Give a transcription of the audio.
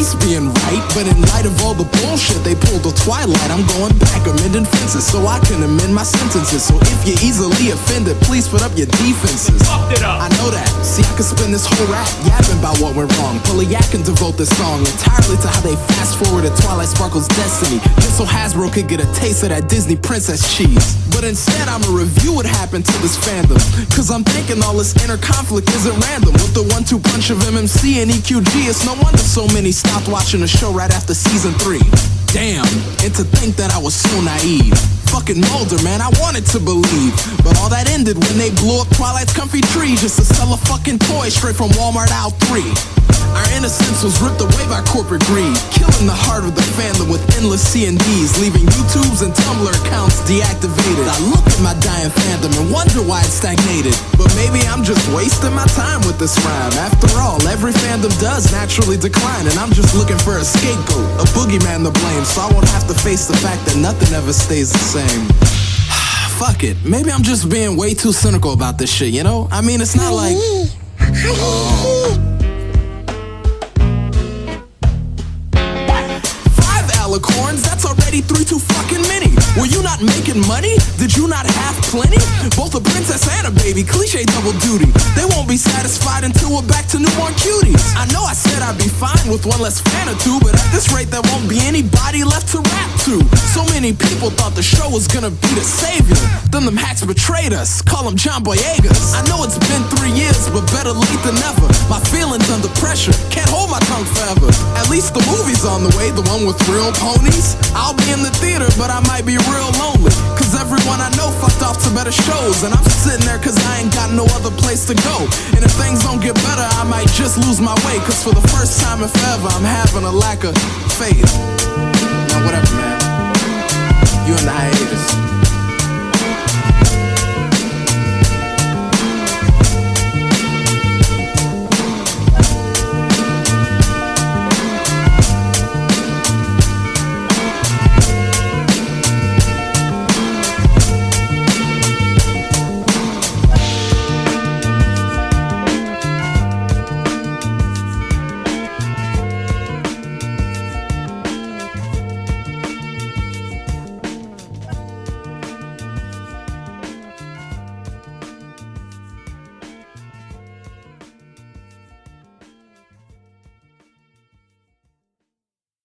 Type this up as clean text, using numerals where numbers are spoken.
cease being right, but in light of all the bullshit they pulled with Twilight, I'm going back, amending fences so I can amend my sentences. So if you're easily offended, please put up your defenses. I know that, see I could spend this whole rap yapping about what went wrong. Pull a yak and devote this song entirely to how they fast forwarded Twilight Sparkle's destiny, just so Hasbro could get a taste of that Disney princess cheese. But instead I'ma review what happened to this fandom, cause I'm thinking all this inner conflict isn't random. With the 1-2 punch of MMC and EQG, it's no wonder so many stopped watching the show right after season 3. Damn, and to think that I was so naive. Fucking Mulder, man, I wanted to believe, but all that ended when they blew up Twilight's comfy tree just to sell a fucking toy straight from Walmart aisle 3. Our innocence was ripped away by corporate greed, killing the heart of the fandom with endless C&Ds, leaving YouTubes and Tumblr accounts deactivated. I look at my dying fandom and wonder why it stagnated, but maybe I'm just wasting my time with this rhyme. After all, every fandom does naturally decline, and I'm just looking for a scapegoat, a boogeyman to blame, so I won't have to face the fact that nothing ever stays the same. Fuck it, maybe I'm just being way too cynical about this shit, you know? I mean, it's not like... Alicorns, that's already 3 too fucking many. Were you not making money? Did you not have plenty? Both a princess and a baby, cliche double duty. They won't be satisfied until we're back to newborn cuties. I know I said I'd be fine with one less fan or two, but at this rate there won't be anybody left to rap to. So many people thought the show was gonna be the savior, then them hacks betrayed us, call them John Boyegas. I know it's been 3 years, but better late than never. My feelings under pressure, can't hold my tongue forever. At least the movie's on the way, the one with real ponies. I'll be in the theater, but I might be real lonely, cause everyone I know fucked off to better shows, and I'm sitting there cause I ain't got no other place to go. And if things don't get better, I might just lose my way, cause for the first time in forever I'm having a lack of faith. Now whatever, man, you in the hiatus.